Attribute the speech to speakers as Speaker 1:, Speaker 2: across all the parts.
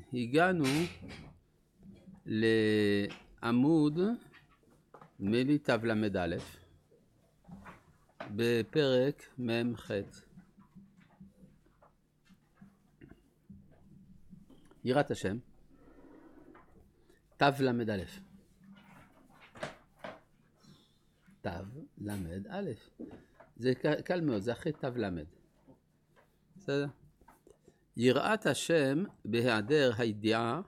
Speaker 1: הגענו לעמוד מלי תו למד א' בפרק מ"ח. יראת השם, תו למד א'. תו למד א'. זה קל מאוד, זה אחרי תו למד. בסדר? יראת השם בהיעדר הידיעה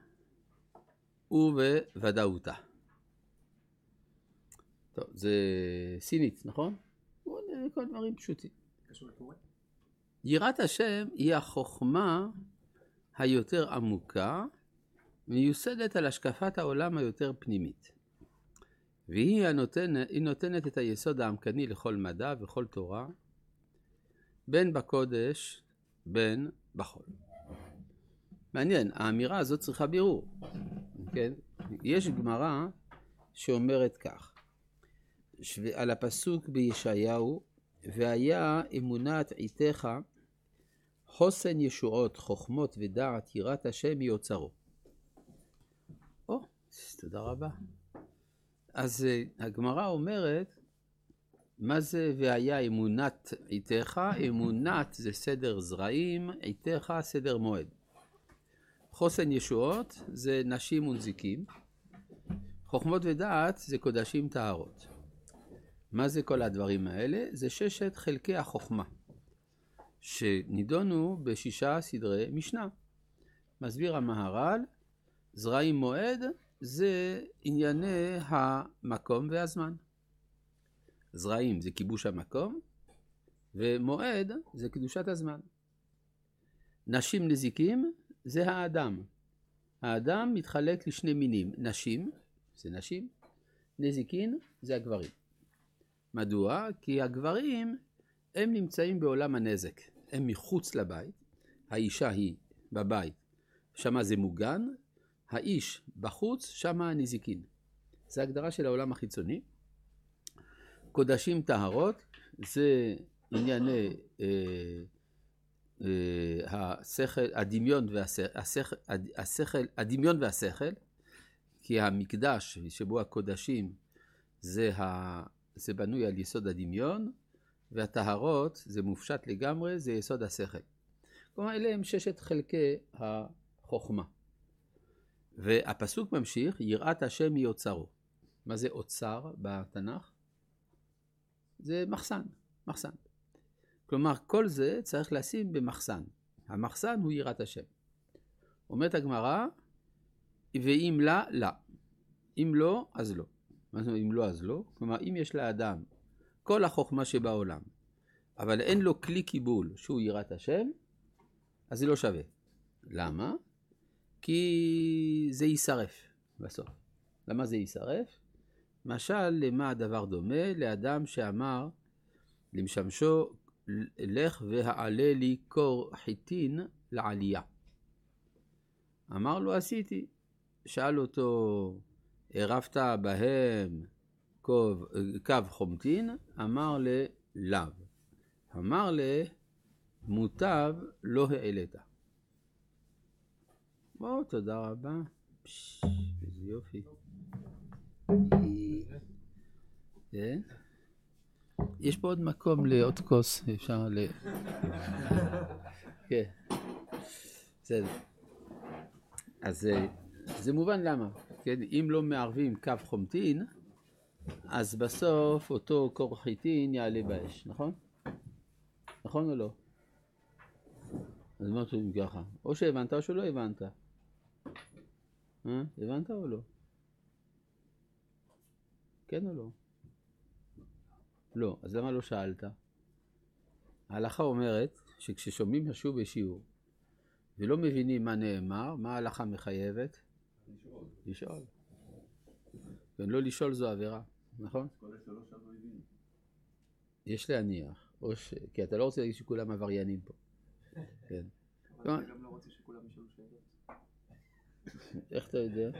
Speaker 1: ובוודאותה. טוב, זה סינית, נכון? כל דברים פשוטים. יראת השם היא החוכמה היותר עמוקה, מיוסדת על השקפת העולם היותר פנימית. והיא נותנת את היסוד העמקני לכל מדע וכל תורה, בין בקודש, בין בחול. מעניין, האמירה הזאת צריכה בירור. כן? יש גמרא שאומרת כך, על הפסוק בישעיהו, והיה אמונת עיתך, חוסן ישועות, חוכמות ודעת, יראת השם יוצרו. תודה רבה. אז הגמרא אומרת, מה זה והיה אמונת עיתך? אמונת זה סדר זרעים, עיתך סדר מועד. חוסן ישועות זה נשים ונזיקים. חוכמות ודעת זה קודשים טהרות. מה זה כל הדברים האלה? זה 6 חלקי החוכמה, שנידונו ב6 סדרי משנה. מסביר המהר"ל, זרעים מועד זה ענייני המקום והזמן. זרעים זה כיבוש המקום, ומועד זה קדושת הזמן. נשים נזיקים זה האדם. האדם מתחלק לשני מינים. נשים זה נשים, נזיקין זה הגברים. מדוע? כי הגברים הם נמצאים בעולם הנזק. הם מחוץ לבית. האישה היא בבית, שמה זה מוגן. האיש בחוץ, שמה הנזיקין. זה הגדרה של העולם החיצוני. קודשים טהרות זה ענייני השכל, הדמיון והשכל, כי המקדש שבו הקודשים זה בנוי על יסוד הדמיון, והטהרות זה מופשט לגמרי, זה יסוד השכל. כלומר, אלה הם 6 חלקי החוכמה. והפסוק ממשיך, יראת השם יוצרו. מה זה אוצר בתנ"ך? זה מחסן, מחסן. כלומר, כל זה צריך לשים במחסן. המחסן הוא יראת השם. אומרת הגמרא, ואם לה, לה. אם לא, אז לא. מה זאת אומרת, אם לא, אז לא? כלומר, אם יש לאדם כל החוכמה שבעולם, אבל אין לו כלי קיבול שהוא יראת השם, אז זה לא שווה. למה? כי זה יישרף בסוף. למה זה יישרף? משל למה הדבר דומה? לאדם שאמר למשמשו, לך והעלה לי קור חיטין לעלייה. אמר לו, עשיתי. שאל אותו, ערפת בהם קו חומטין? אמר לאו. אמר מוטב לא העלית. תודה רבה. איזה יופי. יש פה עוד מקום לעוד כוס, אפשר כן. בסדר. אז זה מובן למה. כן? אם לא מערבים קו חומטין, אז בסוף אותו קור חיטין יעלה באש, נכון? נכון או לא? אז מה אומרים ככה? או שהבנת או שלא הבנת. הבנת או לא? כן או לא? לא, אז למה לא שאלת? ההלכה אומרת שכששומעים משהו בשיעור ולא מבינים מה נאמר, מה ההלכה מחייבת? לשאול. ולא לשאול זו עבירה, נכון? יש להניח, כי אתה לא רוצה להגיד שכולם עבריינים פה. כן.
Speaker 2: אבל אתה גם לא רוצה שכולם ישאלו שאלות.
Speaker 1: איך אתה יודע?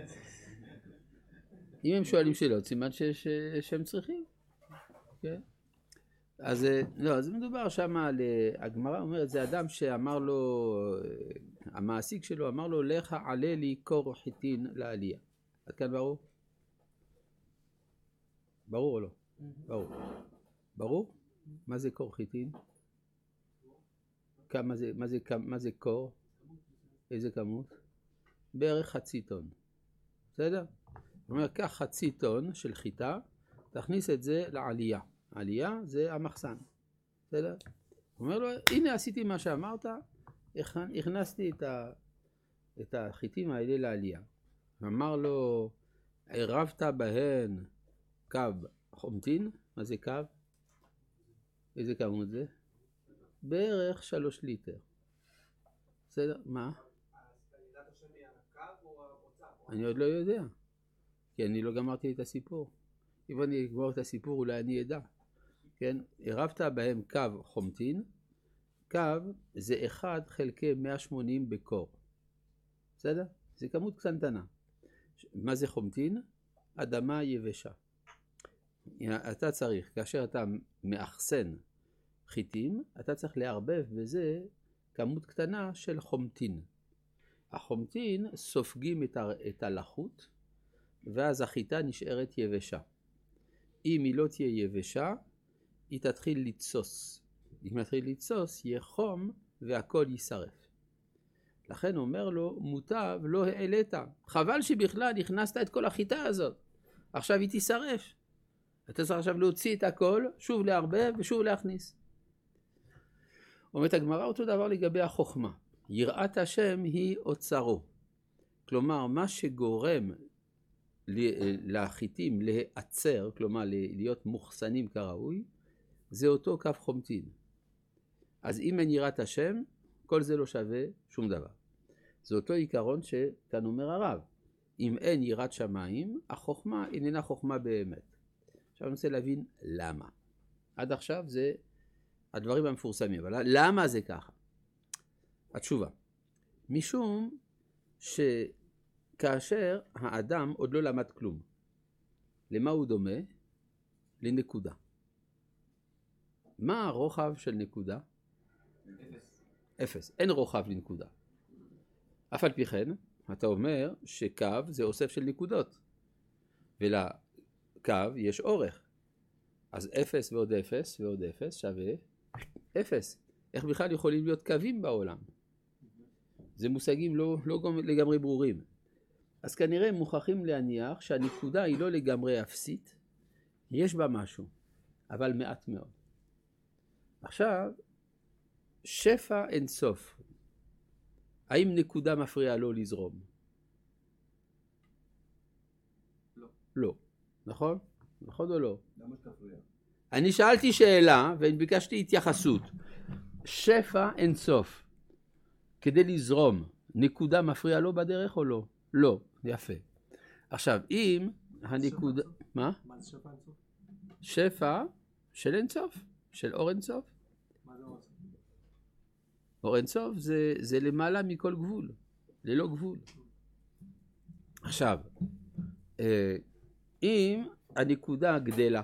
Speaker 1: אם הם שואלים שאלות, סימן שהם צריכים. כן. אז לא, אז מדובר שם על, הגמרא אומרת, זה אדם שאמר לו, המעסיק שלו אמר לו, לך עלה לי קור חיטין לעלייה. עד כאן ברור? ברור או לא? ברור. ברור? מה זה קור חיטין? מה זה קור? איזה כמות? בערך חצי טון. בסדר? זאת אומרת, קח חצי טון של חיטה, תכניס את זה לעלייה. העלייה זה המחסן. בסדר? הוא אומר לו, הנה עשיתי מה שאמרת, הכנסתי את החיטים האלה לעלייה. אמר לו, ערבת בהן קו חומטין. מה זה קו? איזה כמות זה? בערך 3 ליטר. בסדר? מה? אני עוד לא יודע, כי אני לא גמרתי את הסיפור. אם אני אגמור את הסיפור אולי אני אדע. כן? ערבת בהם קו חומטין, קו זה 1 חלקי 180 בקור. בסדר? זה כמות קטנטנה. מה זה חומטין? אדמה יבשה. אתה צריך, כאשר אתה מאחסן חיטים, אתה צריך לערבב בזה כמות קטנה של חומטין. החומטין סופגים את הלחות, ואז החיטה נשארת יבשה. אם היא לא תהיה יבשה, היא תתחיל לצוס. אם היא תתחיל לצוס, יהיה חום והכל יישרף. לכן אומר לו, מוטב לא העלית. חבל שבכלל הכנסת את כל החיטה הזאת. עכשיו היא תישרף. אתה צריך עכשיו להוציא את הכל, שוב לערבב ושוב להכניס. אומרת הגמרא אותו דבר לגבי החוכמה. יראת השם היא אוצרו. כלומר, מה שגורם לחיטים להיעצר, כלומר להיות מוחסנים כראוי, זה אותו קו חומטין. אז אם אין יראת השם, כל זה לא שווה שום דבר. זה אותו עיקרון שכאן אומר הרב. אם אין יראת שמיים, החוכמה איננה חוכמה באמת. עכשיו אני רוצה להבין למה. עד עכשיו זה הדברים המפורסמים, אבל למה זה ככה? התשובה. משום שכאשר האדם עוד לא למד כלום, למה הוא דומה? לנקודה. מה הרוחב של נקודה? 0. אין רוחב לנקודה. אף על פי כן, אתה אומר שקו זה אוסף של נקודות. ולקו יש אורך. אז 0 ועוד 0 ועוד 0 שווה 0. איך בכלל יכולים להיות קווים בעולם? זה מושגים לא לגמרי ברורים. אז כנראה מוכרחים להניח שהנקודה היא לא לגמרי אפסית, יש בה משהו, אבל מעט מאוד. עכשיו, שפע אין סוף. האם נקודה מפריעה לו לזרום?
Speaker 2: לא.
Speaker 1: לא. נכון? נכון או לא?
Speaker 2: למה שתפריע?
Speaker 1: אני שאלתי שאלה וביקשתי התייחסות. שפע אין סוף. כדי לזרום, נקודה מפריעה לו בדרך או לא? לא. יפה. עכשיו, אם הנקודה... מה?
Speaker 2: מה זה שפע אין סוף?
Speaker 1: שפע של אין סוף. של אור אין סוף.
Speaker 2: מה זה אור אין סוף?
Speaker 1: אור אין סוף זה למעלה מכל גבול. ללא גבול. עכשיו, אם הנקודה גדלה,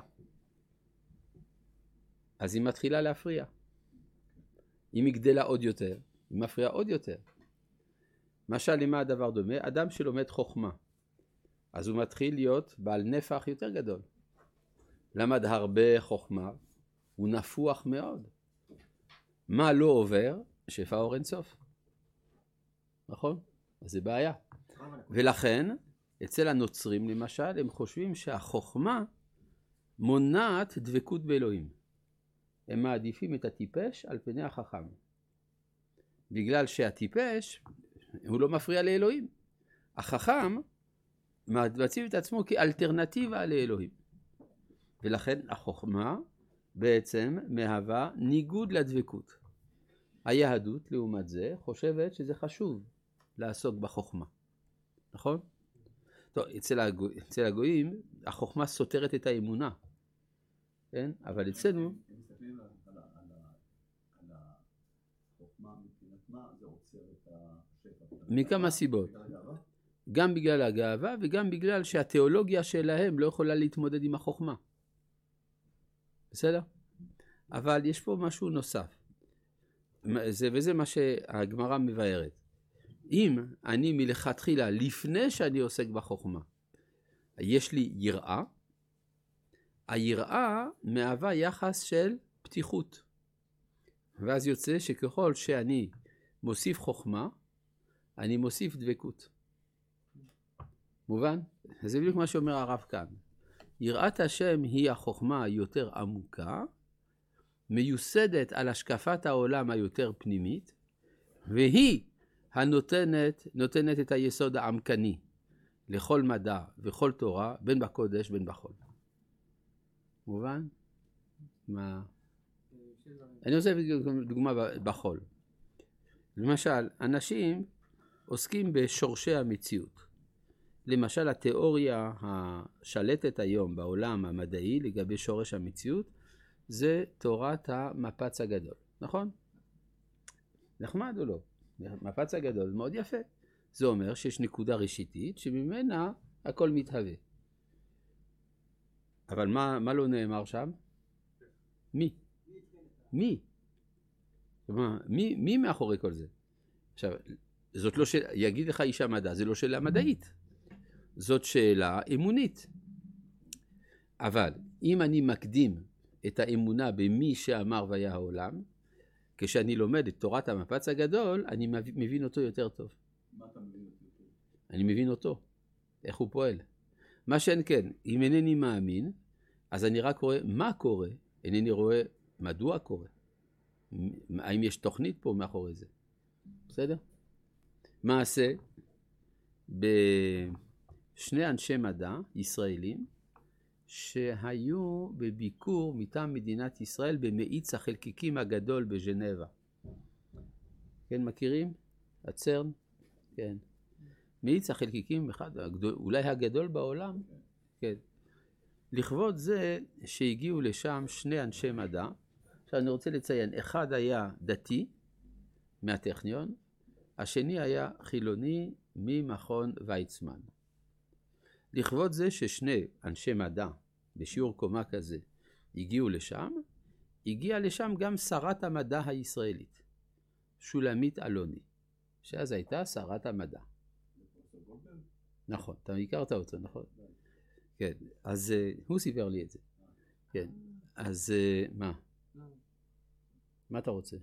Speaker 1: אז היא מתחילה להפריע. אם היא גדלה עוד יותר, היא מפריעה עוד יותר. משל למה הדבר דומה? אדם שלומד חוכמה, אז הוא מתחיל להיות בעל נפח יותר גדול. למד הרבה חוכמה, הוא נפוח מאוד. מה לא עובר? שפע אור אין סוף. נכון? אז זה בעיה. ולכן, אצל הנוצרים למשל, הם חושבים שהחוכמה מונעת דבקות באלוהים. הם מעדיפים את הטיפש על פני החכם. בגלל שהטיפש הוא לא מפריע לאלוהים. החכם מציב את עצמו כאלטרנטיבה לאלוהים. ולכן החוכמה בעצם מהווה ניגוד לדבקות. היהדות לעומת זה חושבת שזה חשוב לעסוק בחוכמה. נכון? טוב, אצל הגויים החוכמה סותרת את האמונה. כן? אבל אצלנו...
Speaker 3: הם מסתכלים על החוכמה מבחינת מה זה עוצר את השפע.
Speaker 1: מכמה סיבות. גם בגלל הגאווה וגם בגלל שהתיאולוגיה שלהם לא יכולה להתמודד עם החוכמה. בסדר? אבל יש פה משהו נוסף. וזה מה שהגמרא מבארת. אם אני מלכתחילה, לפני שאני עוסק בחוכמה, יש לי יראה, היראה מהווה יחס של פתיחות. ואז יוצא שככל שאני מוסיף חוכמה, אני מוסיף דבקות. מובן? זה בדיוק מה שאומר הרב כאן. יראת השם היא החוכמה היותר עמוקה, מיוסדת על השקפת העולם היותר פנימית, והיא נותנת את היסוד העמקני לכל מדע וכל תורה, בין בקודש בין בחול. מובן? מה? אני רוצה דוגמה בחול. למשל, אנשים עוסקים בשורשי המציאות. למשל, התיאוריה השלטת היום בעולם המדעי לגבי שורש המציאות, זה תורת המפץ הגדול, נכון? נחמד או לא? מפץ הגדול מאוד יפה. זה אומר שיש נקודה ראשיתית שממנה הכל מתהווה. אבל מה לא נאמר שם? מי? מי מאחורי כל זה? עכשיו, זאת לא שאלה, יגיד לך איש המדע, זה לא שאלה מדעית. זאת שאלה אמונית. אבל אם אני מקדים את האמונה במי שאמר והיה העולם, כשאני לומד את תורת המפץ הגדול, אני מבין אותו יותר טוב.
Speaker 3: מה אתה מבין אותו טוב?
Speaker 1: אני מבין אותו, איך הוא פועל. מה שאין כן, אם אינני מאמין, אז אני רק רואה מה קורה, אינני רואה מדוע קורה. האם יש תוכנית פה מאחורי זה? בסדר? מעשה בשני אנשי מדע ישראלים שהיו בביקור מטעם מדינת ישראל במאיץ החלקיקים הגדול בז'נבה. כן, מכירים? הצרן? כן. מאיץ החלקיקים אולי הגדול בעולם? כן. לכבוד זה שהגיעו לשם שני אנשי מדע. עכשיו אני רוצה לציין, אחד היה דתי מהטכניון, השני היה חילוני ממכון ויצמן. לכבוד זה ששני אנשי מדע בשיעור קומה כזה הגיעו לשם, הגיעה לשם גם שרת המדע הישראלית, שולמית אלוני, שאז הייתה שרת המדע. נכון, אתה הכרת אותו, נכון? כן, אז הוא סיפר לי את זה. כן, אז מה? מה אתה רוצה?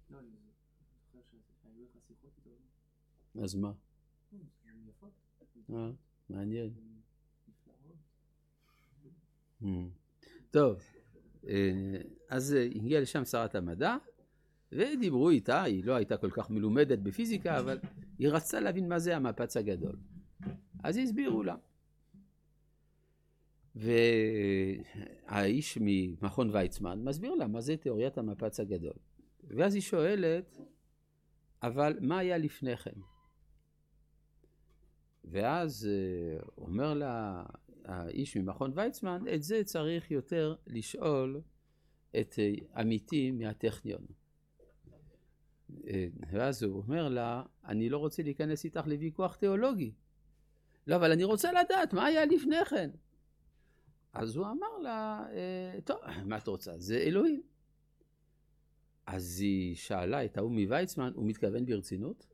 Speaker 1: אז מה? מעניין. טוב, אז הגיעה לשם שרת המדע, ודיברו איתה, היא לא הייתה כל כך מלומדת בפיזיקה, אבל היא רצתה להבין מה זה המפץ הגדול. אז הסבירו לה. והאיש ממכון ויצמן מסביר לה מה זה תיאוריית המפץ הגדול. ואז היא שואלת, אבל מה היה לפני כן? ואז אומר לה האיש ממכון ויצמן, את זה צריך יותר לשאול את עמיתי מהטכניון. ואז הוא אומר לה, אני לא רוצה להיכנס איתך לוויכוח תיאולוגי. לא, אבל אני רוצה לדעת מה היה לפני כן. אז הוא אמר לה, טוב, מה את רוצה? זה אלוהים. אז היא שאלה את ההוא מוויצמן, הוא מתכוון ברצינות?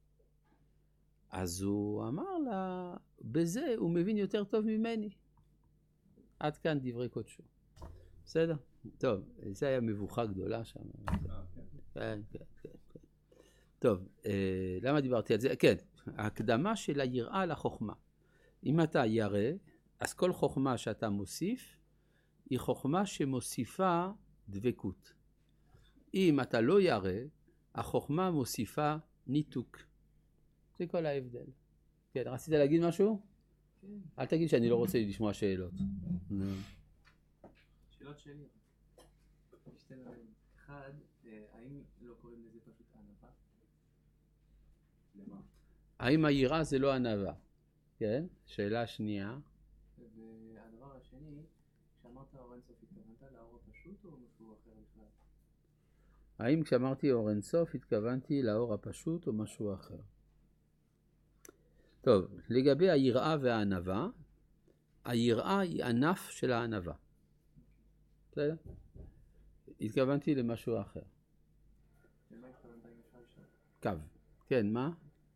Speaker 1: אז הוא אמר לה, בזה הוא מבין יותר טוב ממני. עד כאן דברי קודשו. בסדר? טוב, זה היה מבוכה גדולה שם. כן. טוב, למה דיברתי על זה? כן, ההקדמה של היראה לחוכמה. אם אתה ירא, אז כל חוכמה שאתה מוסיף, היא חוכמה שמוסיפה דבקות. אם אתה לא ירא, החוכמה מוסיפה ניתוק. זה כל ההבדל. כן, רצית להגיד משהו? כן. אל תגיד שאני לא רוצה לשמוע שאלות.
Speaker 2: שאלות שלי. שתי דברים. אחד, האם לא קוראים לזה פשוט ענווה? למה?
Speaker 1: האם היראה זה לא ענווה? כן, שאלה שנייה.
Speaker 2: והדבר השני, כשאמרת אור אינסוף התכוונת לאור הפשוט או משהו אחר בכלל?
Speaker 1: האם כשאמרתי אור אינסוף התכוונתי לאור הפשוט או משהו אחר? טוב, לגבי היראה והענווה, היראה היא ענף של הענווה. בסדר? התכוונתי למשהו אחר.
Speaker 2: למה התכוונת אם אפשר לשאול?
Speaker 1: קו. כן, מה?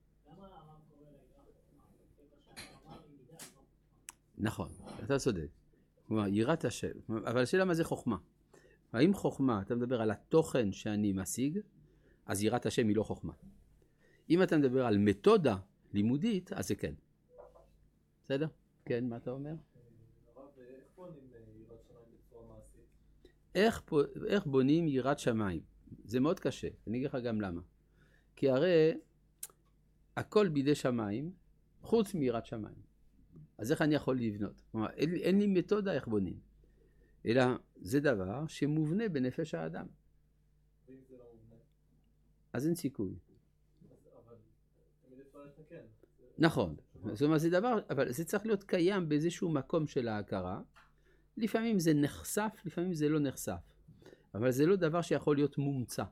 Speaker 1: נכון, אתה צודק. כלומר, יראת השם. אבל השאלה מה זה חוכמה? האם חוכמה, אתה מדבר על התוכן שאני משיג, אז יראת השם היא לא חוכמה. אם אתה מדבר על מתודה לימודית, אז זה כן. בסדר? כן, מה אתה אומר?
Speaker 3: הרב, איך בונים יראת שמיים בצורה מעשית?
Speaker 1: איך בונים יראת שמיים? זה מאוד קשה, אני אגיד לך גם למה. כי הרי הכל בידי שמיים, חוץ מיראת שמיים. אז איך אני יכול לבנות? כלומר, אין לי מתודה איך בונים. אלא זה דבר שמובנה בנפש האדם.
Speaker 3: ואם זה לא מובנה?
Speaker 1: אז אין סיכוי.
Speaker 3: אבל תמיד אפשר לתקן.
Speaker 1: נכון. זאת אומרת, זה דבר, אבל זה צריך להיות קיים באיזשהו מקום של ההכרה. לפעמים זה נחשף, לפעמים זה לא נחשף. אבל זה לא דבר שיכול להיות מומצא.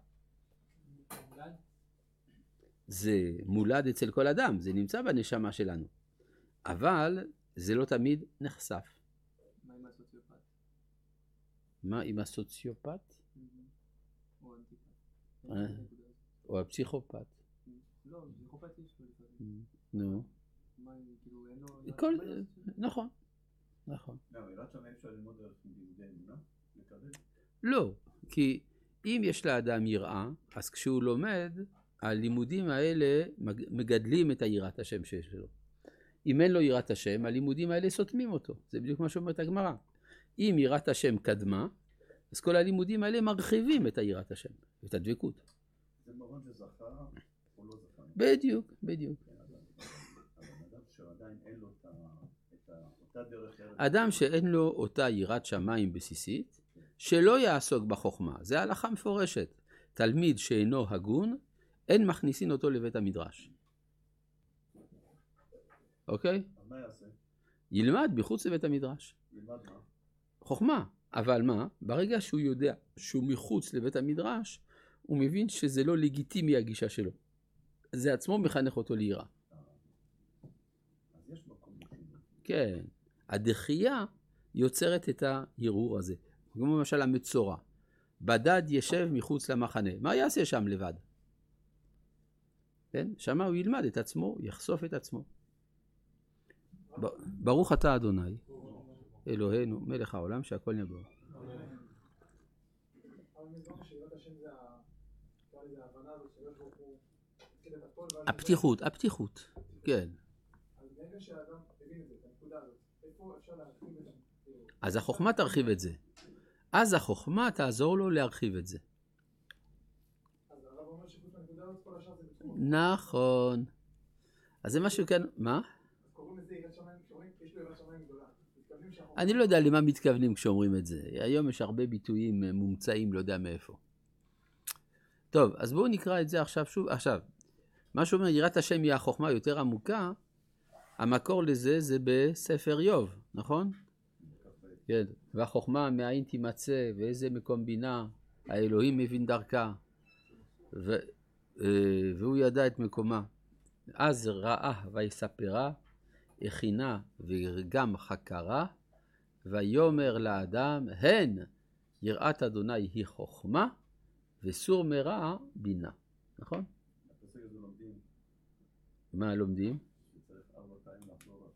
Speaker 1: זה מולד אצל כל אדם, זה נמצא בנשמה שלנו. אבל זה לא תמיד נחשף.
Speaker 2: מה עם הסוציופט?
Speaker 1: מה עם הסוציופט?
Speaker 2: או אנטיפט?
Speaker 1: או הפסיכופט?
Speaker 2: לא, פסיכופט יש לו לפעמים.
Speaker 1: נו.
Speaker 2: מה, כאילו, אין לו...
Speaker 1: נכון. נכון.
Speaker 3: לא, יראת שמיים אפשר ללמוד דרך לימודי אמונה? לקבל?
Speaker 1: לא, כי אם יש לאדם יראה, אז כשהוא לומד, הלימודים האלה מגדלים את היראת השם שיש לו. אם אין לו יראת השם, הלימודים האלה סותמים אותו. זה בדיוק מה שאומרת הגמרא. אם יראת השם קדמה, אז כל הלימודים האלה מרחיבים את היראת השם, את הדבקות.
Speaker 3: זה מובן שזכה או לא זכה?
Speaker 1: בדיוק, בדיוק.
Speaker 3: אבל אדם שעדיין אין לו את אותה דרך ארץ.
Speaker 1: אדם שאין לו אותה יראת שמיים בסיסית, שלא יעסוק בחוכמה. זה הלכה מפורשת. תלמיד שאינו הגון, אין מכניסין אותו לבית המדרש. אוקיי?
Speaker 3: אז מה יעשה?
Speaker 1: ילמד בחוץ לבית המדרש.
Speaker 3: ילמד מה?
Speaker 1: חוכמה. אבל מה? ברגע שהוא יודע שהוא מחוץ לבית המדרש, הוא מבין שזה לא לגיטימי הגישה שלו. זה עצמו מחנך אותו ליראה.
Speaker 3: אז יש מקום לשינוי.
Speaker 1: כן. הדחייה יוצרת את ההרהור הזה. כמו למשל המצורע. בדד ישב מחוץ למחנה. מה יעשה שם לבד? כן? שמה הוא ילמד את עצמו, יחשוף את עצמו. ברוך אתה אדוני, אלוהינו, מלך העולם שהכל נהיה בו. הפתיחות, כן. אז החוכמה תרחיב את זה. אז החוכמה תעזור לו להרחיב את זה. נכון. אז זה משהו כאן, מה? אני לא יודע למה מתכוונים כשאומרים את זה. היום יש הרבה ביטויים מומצאים, לא יודע מאיפה. טוב, אז בואו נקרא את זה עכשיו שוב. עכשיו, מה שאומר יראת השם היא החוכמה יותר עמוקה, המקור לזה זה בספר איוב, נכון? כן. והחוכמה מאין תימצא ואיזה מקום בינה, האלוהים מבין דרכה, והוא ידע את מקומה. אז ראה ויספרה, הכינה וגם חקרה, ויאמר לאדם, הן יראת אדוני היא חוכמה, וסור מרע בינה. נכון?
Speaker 3: הפסוק הזה לומדים.
Speaker 1: מה לומדים?
Speaker 3: שצריך 4 פעמים לחזור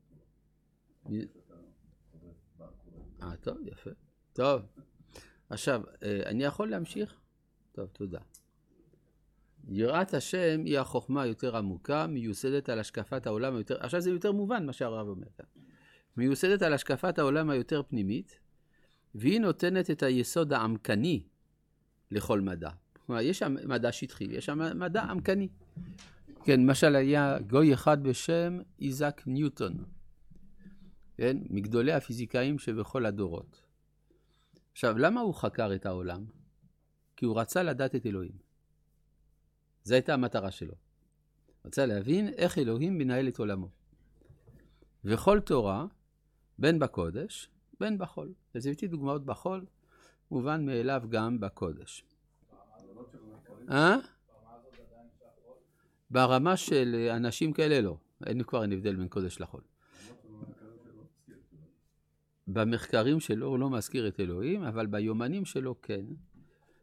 Speaker 3: לכלל.
Speaker 1: טוב, יפה. טוב. עכשיו, אני יכול להמשיך? טוב, תודה. יראת השם היא החוכמה יותר עמוקה, מיוסדת על השקפת העולם היותר... עכשיו זה יותר מובן מה שהרב אומר כאן. מיוסדת על השקפת העולם היותר פנימית, והיא נותנת את היסוד העמקני לכל מדע. כלומר, יש שם מדע שטחי, יש שם מדע עמקני. כן, למשל היה גוי אחד בשם איזק ניוטון. כן, מגדולי הפיזיקאים שבכל הדורות. עכשיו, למה הוא חקר את העולם? כי הוא רצה לדעת את אלוהים. זו הייתה המטרה שלו. רצה להבין איך אלוהים מנהל את עולמו. וכל תורה, בין בקודש, בין בחול. אז הבאתי דוגמאות בחול, מובן מאליו גם בקודש. ברמה של אנשים כאלה לא. אין כבר הבדל בין קודש לחול. במחקרים שלו הוא לא מזכיר את אלוהים, אבל ביומנים שלו כן.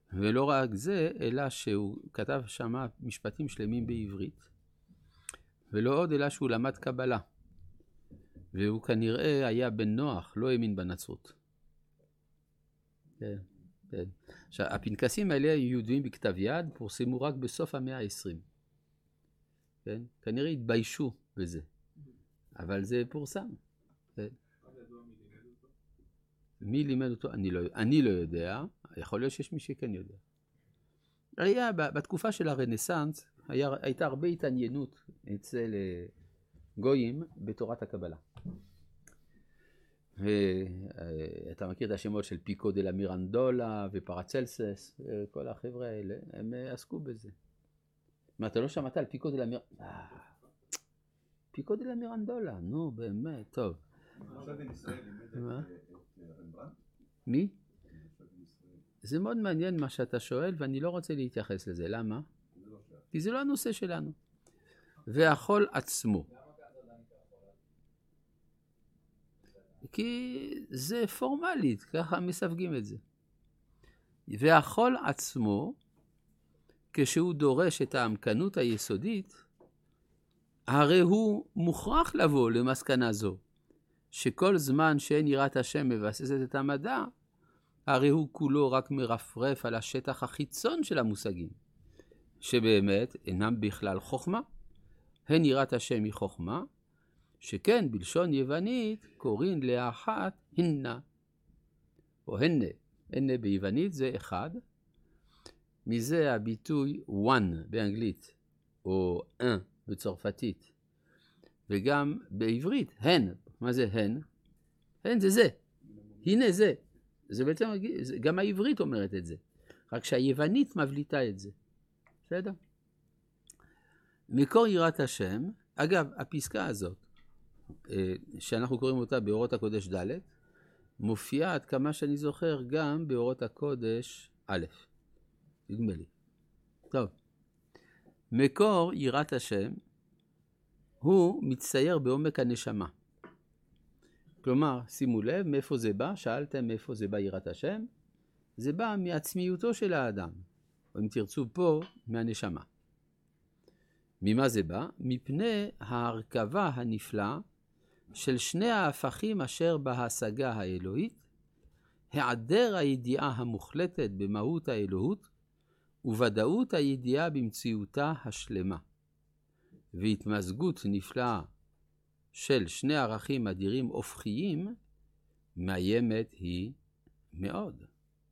Speaker 1: ולא רק זה, אלא שהוא כתב שם משפטים שלמים בעברית. ולא עוד, אלא שהוא למד קבלה. והוא כנראה היה בן נוח, לא האמין בנצרות. כן, כן. עכשיו, הפנקסים האלה היו ידועים בכתב יד, פורסמו רק בסוף המאה ה-20. כן? כנראה התביישו בזה. אבל זה פורסם. כן. מי לימד אותו? אני לא יודע. יכול להיות שיש מי שכן יודע. היה, בתקופה של הרנסנס, הייתה הרבה התעניינות אצל גויים בתורת הקבלה. ואתה מכיר את השמות של פיקו דה לה מירנדולה ופרצלסס, כל החבר'ה האלה, הם עסקו בזה. מה, אתה לא שמעת על פיקו דה לה מירנדולה? פיקו דה לה מירנדולה, נו באמת, טוב.
Speaker 3: עכשיו עם ישראל לימד את רמברנדט?
Speaker 1: מי? זה מאוד מעניין מה שאתה שואל, ואני לא רוצה להתייחס לזה. למה? כי זה לא הנושא שלנו. והחול עצמו. כי זה פורמלית, ככה מסווגים את זה. והחול עצמו, כשהוא דורש את העמקנות היסודית, הרי הוא מוכרח לבוא למסקנה זו, שכל זמן שאין יראת השם מבססת את המדע, הרי הוא כולו רק מרפרף על השטח החיצון של המושגים, שבאמת אינם בכלל חוכמה. הן יראת השם היא חוכמה, שכן בלשון יוונית קוראים לאחת הנה, או הנה. הנה ביוונית זה אחד, מזה הביטוי one באנגלית, או un בצרפתית, וגם בעברית הן. מה זה הן? הן זה זה, הנה זה. זה בעצם, גם העברית אומרת את זה, רק שהיוונית מבליטה את זה. בסדר? מקור יראת השם, אגב, הפסקה הזאת, שאנחנו קוראים אותה באורות הקודש ד', מופיעה עד כמה שאני זוכר גם באורות הקודש א', נדמה לי. טוב, מקור יראת השם הוא מצטייר בעומק הנשמה. כלומר, שימו לב, מאיפה זה בא? שאלתם מאיפה זה בא יראת השם? זה בא מעצמיותו של האדם, או אם תרצו פה, מהנשמה. ממה זה בא? מפני ההרכבה הנפלאה של שני ההפכים אשר בהשגה האלוהית, היעדר הידיעה המוחלטת במהות האלוהות, וודאות הידיעה במציאותה השלמה, והתמזגות נפלאה של שני ערכים אדירים הופכיים, מאיימת היא מאוד.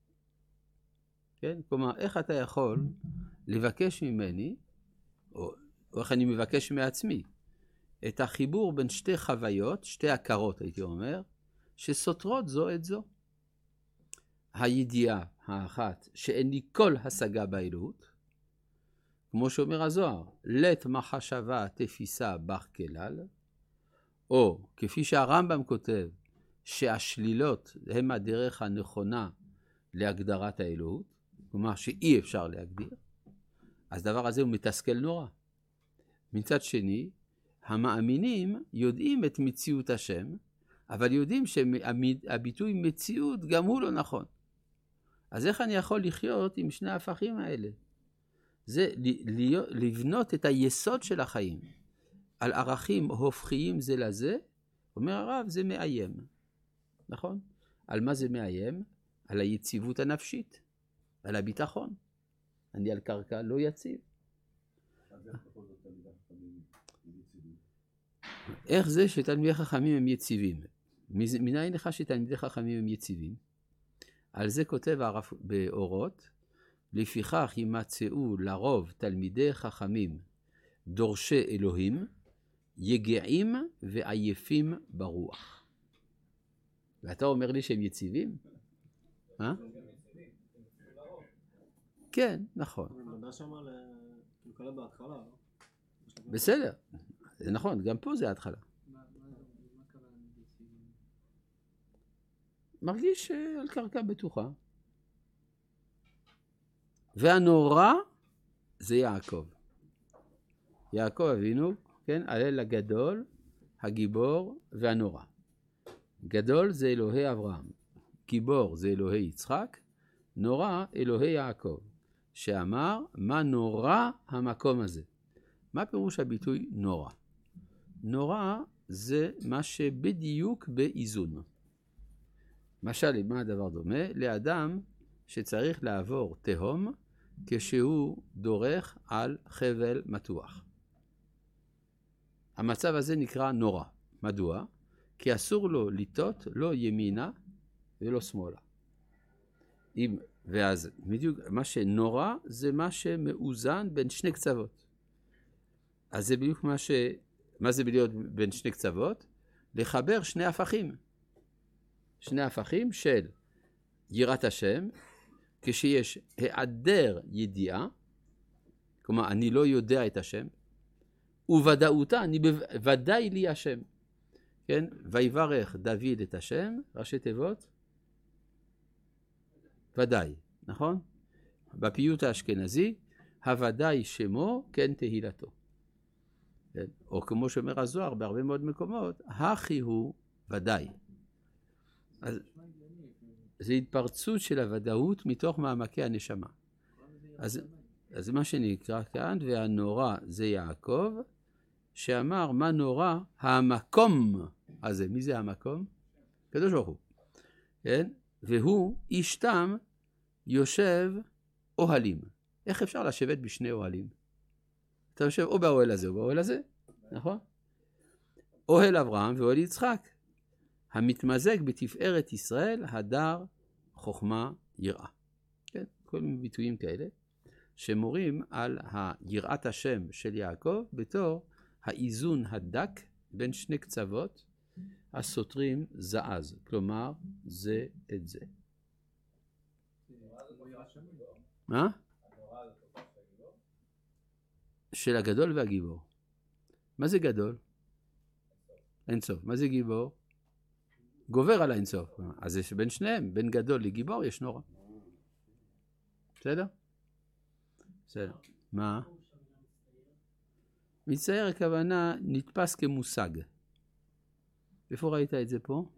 Speaker 1: כן? כלומר, איך אתה יכול לבקש ממני, או איך אני מבקש מעצמי, את החיבור בין שתי חוויות, שתי הכרות הייתי אומר, שסותרות זו את זו. הידיעה האחת שאין לי כל השגה באלוהות, כמו שאומר הזוהר, לית מחשבה תפיסה בך כלל, או כפי שהרמב"ם כותב, שהשלילות הם הדרך הנכונה להגדרת האלוהות, כלומר שאי אפשר להגדיר, אז הדבר הזה הוא מתסכל נורא. מצד שני, המאמינים יודעים את מציאות השם, אבל יודעים שהביטוי מציאות גם הוא לא נכון. אז איך אני יכול לחיות עם שני ההפכים האלה? זה לבנות את היסוד של החיים על ערכים הופכיים זה לזה, אומר הרב, זה מאיים. נכון? על מה זה מאיים? על היציבות הנפשית, על הביטחון. אני על קרקע לא יציב. איך זה שתלמידי חכמים הם יציבים? מנין לך שתלמידי חכמים הם יציבים? על זה כותב הרב באורות, לפיכך ימצאו לרוב תלמידי חכמים דורשי אלוהים, יגעים ועייפים ברוח. ואתה אומר לי שהם יציבים? כן, נכון.
Speaker 4: אני מדבר שם על כלכלה בהתחלה.
Speaker 1: בסדר, זה נכון, גם פה זה ההתחלה.
Speaker 2: מה קרה בציבים?
Speaker 1: מרגיש על קרקע בטוחה. והנורא זה יעקב. יעקב אבינו, כן, האל הגדול, הגיבור והנורא. גדול זה אלוהי אברהם, גיבור זה אלוהי יצחק, נורא אלוהי יעקב, שאמר, מה נורא המקום הזה. מה פירוש הביטוי נורא? נורא זה מה שבדיוק באיזון. משל, למה הדבר דומה? לאדם שצריך לעבור תהום כשהוא דורך על חבל מתוח. המצב הזה נקרא נורא. מדוע? כי אסור לו לטעות לא ימינה ולא שמאלה. ואז בדיוק מה שנורא זה מה שמאוזן בין שני קצוות. אז זה בדיוק מה זה להיות בין שני קצוות? לחבר שני הפכים. שני הפכים של יראת השם, כשיש היעדר ידיעה, כלומר אני לא יודע את השם, וודאותה, אני ודאי לי השם. כן? ויברך דוד את השם, ראשי תיבות, ודאי, נכון? בפיוט האשכנזי, הוודאי שמו כן תהילתו. כן? או כמו שאומר הזוהר בהרבה מאוד מקומות, הכי הוא ודאי. אז זה התפרצות של הוודאות מתוך מעמקי הנשמה. אז מה שנקרא כאן, והנורא זה יעקב, שאמר מה נורא המקום הזה. מי זה המקום? קדוש ברוך הוא. כן? והוא איש תם יושב אוהלים. איך אפשר לשבת בשני אוהלים? אתה יושב או באוהל הזה או באוהל הזה, נכון? אוהל אברהם ואוהל יצחק. המתמזג בתפארת ישראל, הדר, חוכמה, יראה. כן? כל מיני ביטויים כאלה, שמורים על יראת השם של יעקב בתור האיזון הדק בין שני קצוות הסותרים זעז. כלומר, זה את זה. מה? של הגדול והגיבור. מה זה גדול? אינסוף. מה זה גיבור? גובר על האינסוף. אז יש בין שניהם, בין גדול לגיבור יש נורא. בסדר? בסדר. מה? מצטייר הכוונה נתפס כמושג. איפה ראית את זה פה?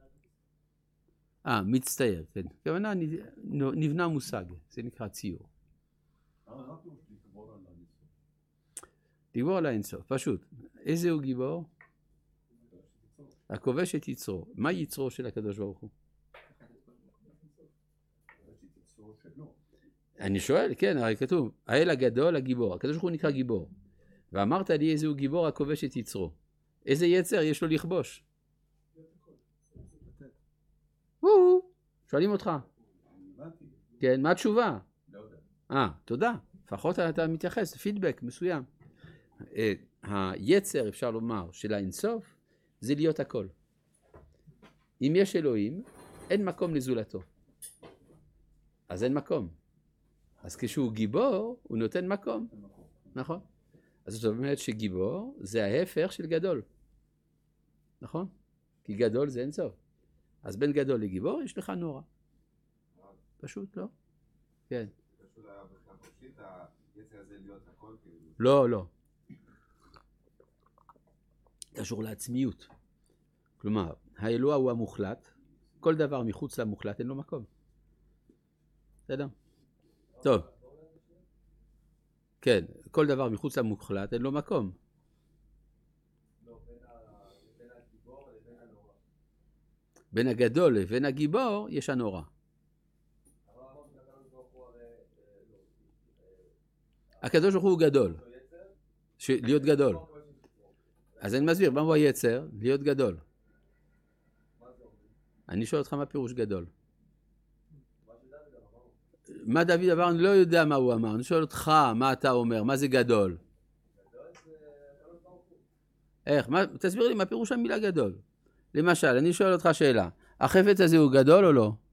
Speaker 1: מצטייר, כן. הכוונה נבנה מושג, זה נקרא ציור. לגבור על האינסוף, פשוט. איזה הוא גיבור? הכובש את יצרו. מה יצרו של הקדוש ברוך הוא? אני שואל, כן, הרי כתוב, האל הגדול הגיבור. הקדוש ברוך הוא נקרא גיבור. ואמרת לי איזה הוא גיבור הכובש את יצרו. איזה יצר יש לו לכבוש? שואלים אותך. כן, מה התשובה? תודה. לפחות אתה מתייחס, פידבק מסוים. היצר, אפשר לומר, של האינסוף, זה להיות הכל. אם יש אלוהים, אין מקום לזולתו. אז אין מקום. אז כשהוא גיבור, הוא נותן מקום. נכון? אז זאת אומרת שגיבור זה ההפך של גדול. נכון? כי גדול זה אין סוף. אז בין גדול לגיבור יש לך נורא. פשוט, לא? כן.
Speaker 5: קשור לבחינה חופשית, היצר הזה להיות הכל?
Speaker 1: לא, לא. קשור לעצמיות. כלומר, האלוה הוא המוחלט, כל דבר מחוץ למוחלט אין לו מקום. בסדר? טוב. כן, כל דבר מחוץ למוחלט אין לו מקום. בין הגדול לבין הגיבור יש הנורא. הקדוש ברוך הוא גדול. להיות גדול. אז אני מסביר, מה הוא היצר? להיות גדול. אני שואל אותך מה פירוש גדול. מה דוד אמר? אני לא יודע מה הוא אמר. אני שואל אותך מה אתה אומר, מה זה גדול? איך? תסביר לי מה פירוש המילה גדול. למשל, אני שואל אותך שאלה. החפץ הזה הוא גדול או לא?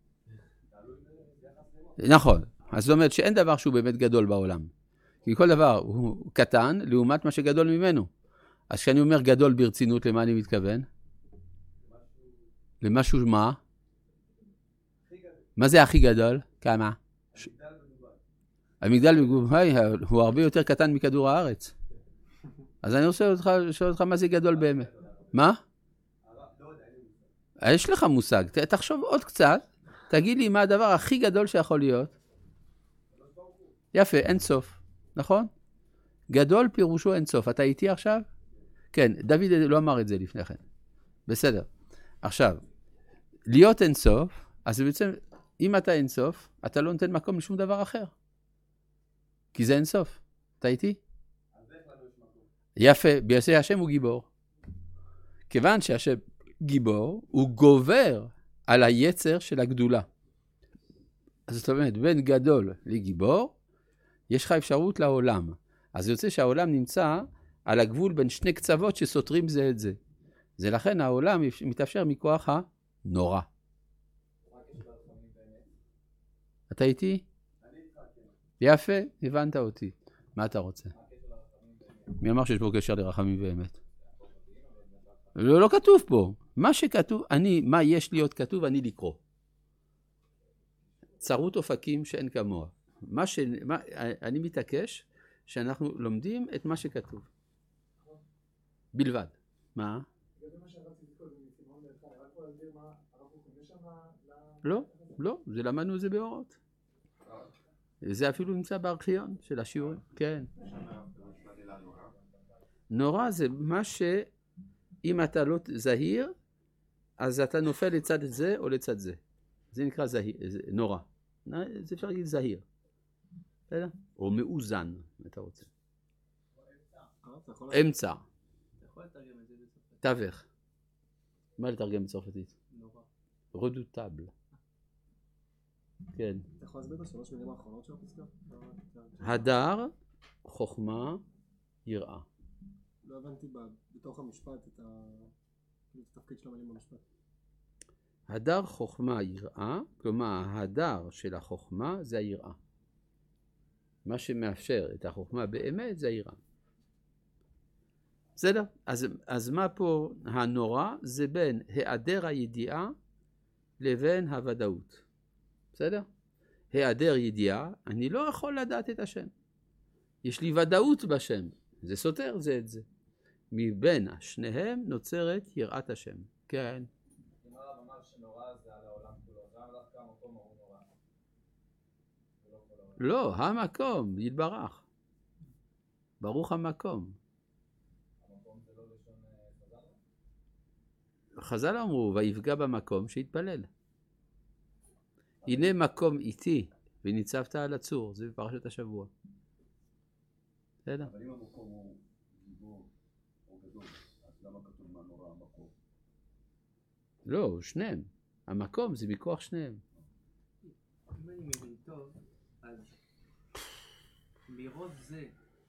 Speaker 1: נכון. אז זאת אומרת שאין דבר שהוא באמת גדול בעולם. כי כל דבר הוא קטן לעומת מה שגדול ממנו. אז כשאני אומר גדול ברצינות, למה אני מתכוון? למשהו מה? מה זה הכי גדול? כמה? המגדל בגובה הוא הרבה יותר קטן מכדור הארץ. אז אני רוצה לשאול אותך מה זה גדול באמת. מה? יש לך מושג. תחשוב עוד קצת, תגיד לי מה הדבר הכי גדול שיכול להיות. יפה, אין סוף, נכון? גדול פירושו אין סוף. אתה איתי עכשיו? כן, דוד לא אמר את זה לפני כן. בסדר. עכשיו, להיות אין סוף, אז בעצם, אם אתה אין סוף, אתה לא נותן מקום לשום דבר אחר. כי זה אין סוף. אתה איתי? יפה, ביעשה השם הוא גיבור. כיוון שהשם גיבור, הוא גובר על היצר של הגדולה. אז זאת אומרת, בין גדול לגיבור, יש לך אפשרות לעולם. אז זה יוצא שהעולם נמצא על הגבול בין שני קצוות שסותרים זה את זה. זה לכן העולם מתאפשר מכוח הנורא. אתה איתי? יפה, הבנת אותי. מה אתה רוצה? מי אמר שיש פה קשר לרחמים באמת? לא כתוב פה. מה שכתוב, מה יש להיות כתוב, אני לקרוא. צרות אופקים שאין כמוה. אני מתעקש שאנחנו לומדים את מה שכתוב. בלבד. מה? לא, זה למדנו את זה באורות. זה אפילו נמצא בארכיון של השיעורים. כן. נורא זה מה שאם אתה לא זהיר, אז אתה נופל לצד זה או לצד זה. זה נקרא נורא. זה אפשר להגיד זהיר. או מאוזן, אתה רוצה. אמצע. תווך. מה לתרגם בצרפתית? רדוטבל. כן.
Speaker 4: אתה יכול להסביר את השלוש מילים האחרונות של הפסקה?
Speaker 1: הדר, חוכמה, יראה.
Speaker 4: לא הבנתי בתוך המשפט את התפקיד של המילים במשפט.
Speaker 1: הדר, חוכמה, יראה, כלומר ההדר של החוכמה זה היראה. מה שמאפשר את החוכמה באמת זה היראה. בסדר? אז מה פה הנורא? זה בין היעדר הידיעה לבין הוודאות. בסדר? היעדר ידיעה, אני לא יכול לדעת את השם. יש לי ודאות בשם. זה סותר זה את זה. מבין שניהם נוצרת יראת השם. כן.
Speaker 2: אם הרב אמר שנורא זה על העולם כולו, זה היה דווקא המקום ההוא נורא.
Speaker 1: לא, המקום, יתברך. ברוך המקום.
Speaker 2: המקום זה לא לשון חז"ל?
Speaker 1: חז"ל אמרו, ויפגע במקום שיתפלל. הנה מקום איתי, וניצבת על הצור, זה בפרשת השבוע. בסדר?
Speaker 3: אבל אם המקום הוא גיבור או גדול, אז למה כתוב מה נורא המקום?
Speaker 1: לא, שניהם. המקום זה מכוח שניהם.
Speaker 2: אם אני מבין טוב, אז מרוב זה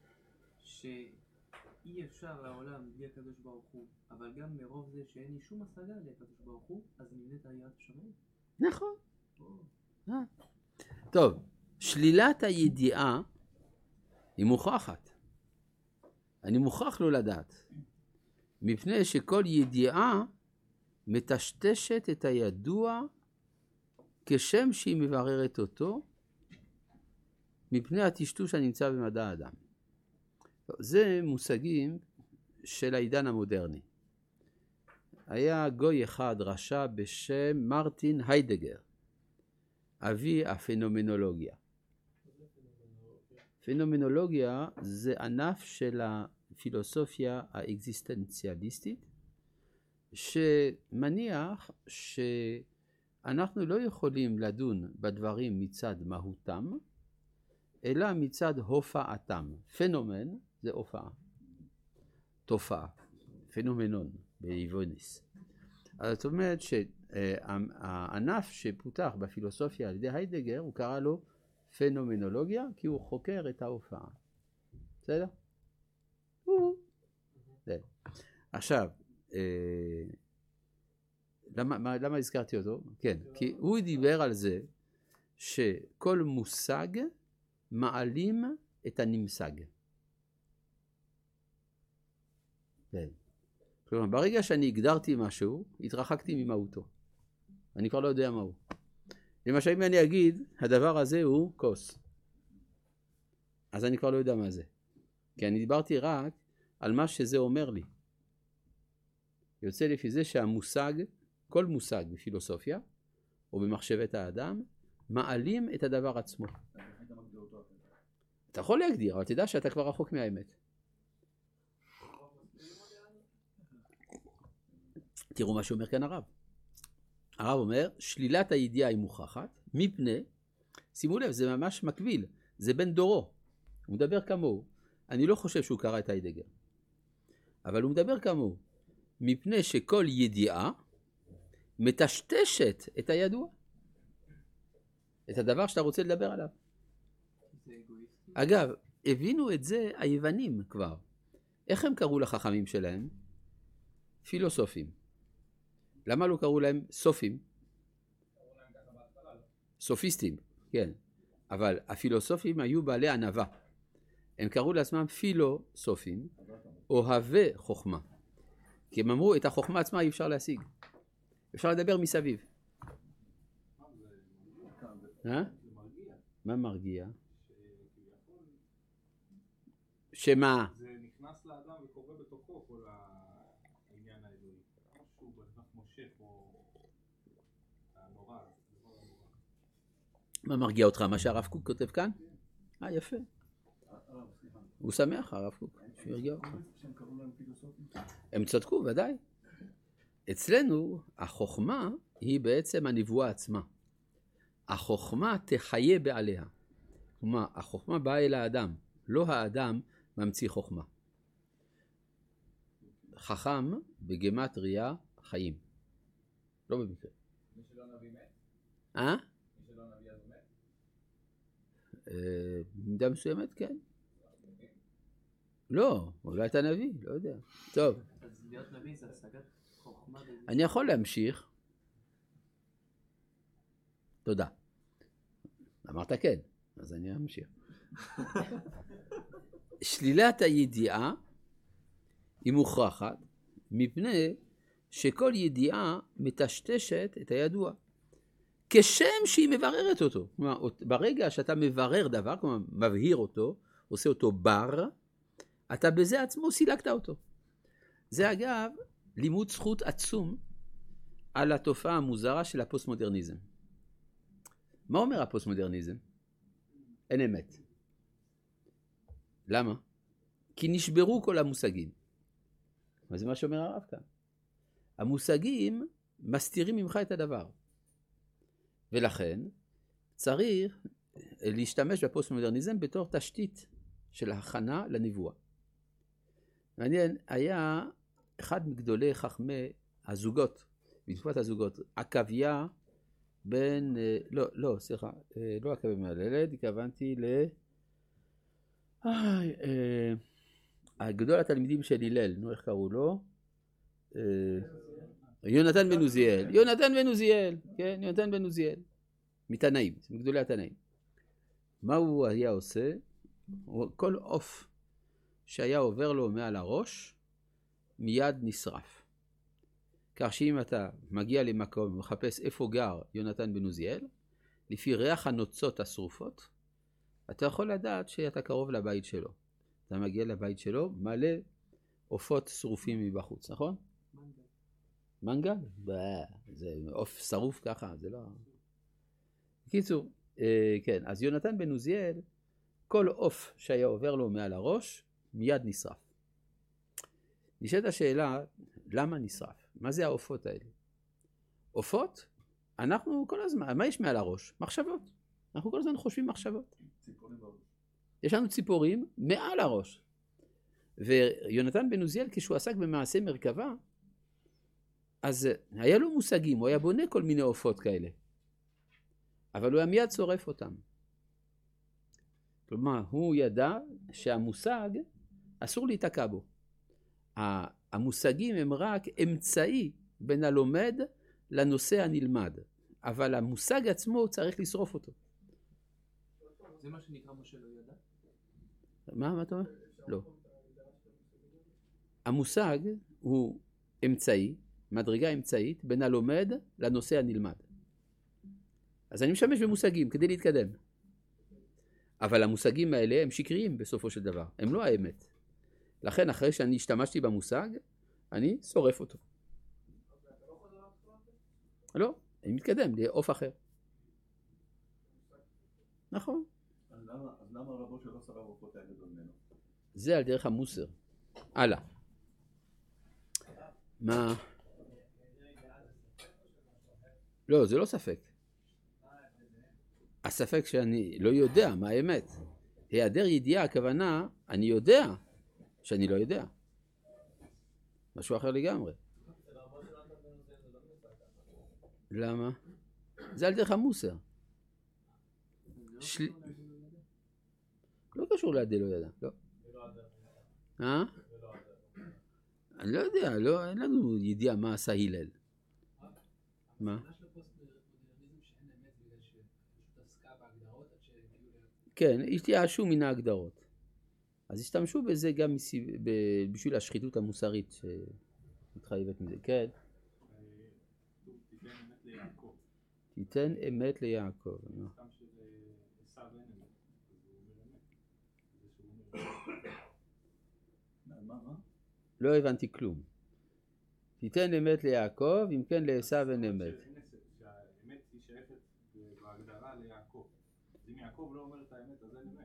Speaker 2: שאי אפשר לעולם בלי הקדוש ברוך הוא, אבל גם מרוב זה שאין לי שום השגה לקדוש ברוך הוא, אז נמנית יראת השמיים.
Speaker 1: נכון. טוב, שלילת הידיעה היא מוכרחת. אני מוכרח לא לדעת. מפני שכל ידיעה מטשטשת את הידוע כשם שהיא מבררת אותו, מפני הטשטוש הנמצא במדע האדם. זה מושגים של העידן המודרני. היה גוי אחד רשע בשם מרטין היידגר, אבי הפנומנולוגיה. פנומנולוגיה זה ענף של הפילוסופיה האקזיסטנציאליסטית, שמניח שאנחנו לא יכולים לדון בדברים מצד מהותם, אלא מצד הופעתם. פנומן זה הופעה, תופעה, פנומנון באיבוניס. אז זאת אומרת שהענף שפותח בפילוסופיה על ידי היידגר, הוא קרא לו פנומנולוגיה, כי הוא חוקר את ההופעה. בסדר? עכשיו, למה הזכרתי אותו? כן, כי הוא דיבר על זה שכל מושג מעלים את הנמשג. כן. כלומר, ברגע שאני הגדרתי משהו, התרחקתי ממהותו. אני כבר לא יודע מהו. למשל, אם אני אגיד, הדבר הזה הוא כוס. אז אני כבר לא יודע מה זה. כי אני דיברתי רק על מה שזה אומר לי. יוצא לפי זה שהמושג, כל מושג בפילוסופיה, או במחשבת האדם, מעלים את הדבר עצמו. אתה יכול להגדיר, אבל תדע שאתה כבר רחוק מהאמת. תראו מה שאומר כאן הרב. הרב אומר, שלילת הידיעה היא מוכחת, מפני, שימו לב, זה ממש מקביל, זה בן דורו. הוא מדבר כמוהו. אני לא חושב שהוא קרא את היידגר. אבל הוא מדבר כמוהו. מפני שכל ידיעה מטשטשת את הידוע. את הדבר שאתה רוצה לדבר עליו. אגב, הבינו את זה היוונים כבר. איך הם קראו לחכמים שלהם? פילוסופים. למה לא קראו להם סופים? סופיסטים, כן. אבל הפילוסופים היו בעלי ענווה. הם קראו לעצמם פילוסופים, אוהבי חוכמה. כי הם אמרו, את החוכמה עצמה אי אפשר להשיג. אפשר לדבר מסביב. מה מרגיע? שמה?
Speaker 5: זה נכנס לאדם וקורה בתוכו כל העניין האלוהי. משהו בנך מושך או הנורא.
Speaker 1: מה מרגיע אותך? מה שהרב קוק כותב כאן? יפה. הוא שמח, הרב קוק, שהוא הרגיע אותך. הם צדקו, ודאי. אצלנו, החוכמה היא בעצם הנבואה עצמה. החוכמה תחיה בעליה. כלומר, החוכמה באה אל האדם, לא האדם ממציא חוכמה. חכם בגמטריה חיים. לא במקרה.
Speaker 5: מי שלא נביא מת?
Speaker 1: מי
Speaker 5: שלא נביא אז מת?
Speaker 1: במידה מסוימת, כן. לא, אולי אתה נביא, לא יודע. טוב.
Speaker 2: אז להיות נביא זה השגת חוכמה.
Speaker 1: אני יכול להמשיך. תודה. אמרת כן, אז אני אמשיך. שלילת הידיעה היא מוכרחת, מפני שכל ידיעה מטשטשת את הידוע. כשם שהיא מבררת אותו. כלומר, ברגע שאתה מברר דבר, כלומר, מבהיר אותו, עושה אותו בר, אתה בזה עצמו סילקת אותו. זה אגב לימוד זכות עצום על התופעה המוזרה של הפוסט-מודרניזם. מה אומר הפוסט-מודרניזם? אין אמת. למה? כי נשברו כל המושגים. וזה מה שאומר הרב כאן. המושגים מסתירים ממך את הדבר. ולכן צריך להשתמש בפוסט-מודרניזם בתור תשתית של הכנה לנבואה. מעניין, היה אחד מגדולי חכמי הזוגות, בתקופת הזוגות, עקביה בין, לא, עקביה מהללד, התכוונתי הגדול התלמידים של הלל, איך קראו לו? יונתן בן עוזיאל, כן, יונתן בן עוזיאל, מתנאים, מגדולי התנאים. מה הוא היה עושה? כל עוף שהיה עובר לו מעל הראש, מיד נשרף. כך שאם אתה מגיע למקום ומחפש איפה גר יונתן בן עוזיאל, לפי ריח הנוצות השרופות, אתה יכול לדעת שאתה קרוב לבית שלו. אתה מגיע לבית שלו, מלא עופות שרופים מבחוץ, נכון? מנגל? זה עוף שרוף ככה, זה לא... בקיצור, כן, אז יונתן בן עוזיאל, כל עוף שהיה עובר לו מעל הראש, מיד נשרף. נשאלת השאלה, למה נשרף? מה זה העופות האלה? עופות? אנחנו כל הזמן, מה יש מעל הראש? מחשבות. אנחנו כל הזמן חושבים מחשבות. יש לנו ציפורים מעל הראש. ויונתן בן עוזיאל, כשהוא עסק במעשה מרכבה, אז היה לו מושגים, הוא היה בונה כל מיני עופות כאלה. אבל הוא היה מיד צורף אותם. כלומר, הוא ידע שהמושג אסור להתעקע בו. המושגים הם רק אמצעי בין הלומד לנושא הנלמד. אבל המושג עצמו צריך לשרוף אותו.
Speaker 2: זה מה שנקרא משה לא ידע?
Speaker 1: מה אתה אומר? לא. המושג הוא אמצעי, מדרגה אמצעית, בין הלומד לנושא הנלמד. אז אני משתמש במושגים כדי להתקדם. אבל המושגים האלה הם שקריים בסופו של דבר, הם לא האמת. לכן אחרי שאני השתמשתי במושג, אני שורף אותו. לא, אני מתקדם לעוף אחר. נכון.
Speaker 3: אז למה רבו שלא שרף עופות היה גדול ממנו?
Speaker 1: זה על דרך המוסר. הלאה. מה? לא, זה לא ספק. הספק שאני לא יודע מה האמת. היעדר ידיעה, הכוונה, אני יודע שאני לא יודע. משהו אחר לגמרי. למה? זה על דרך המוסר. לא קשור לידי לא ידע, לא. אני לא יודע, אין לנו ידיעה מה עשה הלל. מה? כן, התייאשו מן ההגדרות. אז השתמשו בזה גם בשביל השחיתות המוסרית שמתחייבת מזה. כן. תיתן אמת ליעקב. לא הבנתי כלום. תיתן אמת ליעקב, אם כן לעשו אין אמת.
Speaker 5: שהאמת היא שייכת בהגדרה ליעקב. אם יעקב לא אומר את האמת, אז אין אמת.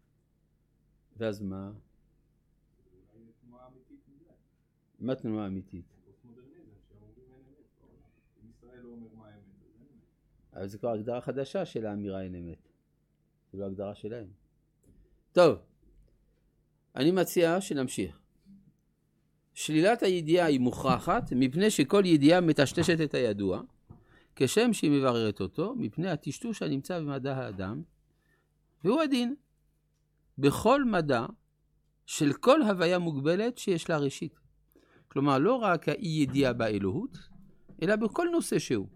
Speaker 1: ואז מה?
Speaker 5: אולי תנועה אמיתית מדי.
Speaker 1: מה תנועה אמיתית?
Speaker 5: פוסט-מודרניזם, שאומרים אין אמת. אם ישראל לא אומר מה האמת, אז אין אמת.
Speaker 1: אבל זה כבר הגדרה חדשה של האמירה אין אמת. זה לא הגדרה שלהם. טוב, אני מציע שנמשיך. שלילת הידיעה היא מוכרחת מפני שכל ידיעה מטשטשת את הידוע, כשם שהיא מבררת אותו מפני הטשטוש הנמצא במדע האדם, והוא הדין בכל מדע של כל הוויה מוגבלת שיש לה ראשית. כלומר, לא רק האי ידיעה באלוהות, אלא בכל נושא שהוא.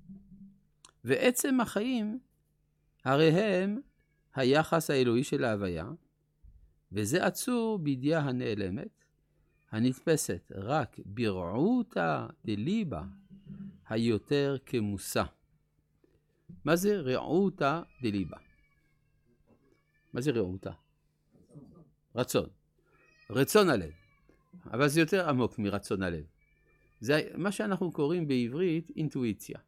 Speaker 1: ועצם החיים הרי הם היחס האלוהי של ההוויה, וזה עצור בידיעה הנעלמת, הנתפסת רק ברעותה דליבה, היותר כמוסה. מה זה רעותה דליבה? מה זה רעותה? רצון. רצון הלב. אבל זה יותר עמוק מרצון הלב. זה מה שאנחנו קוראים בעברית אינטואיציה.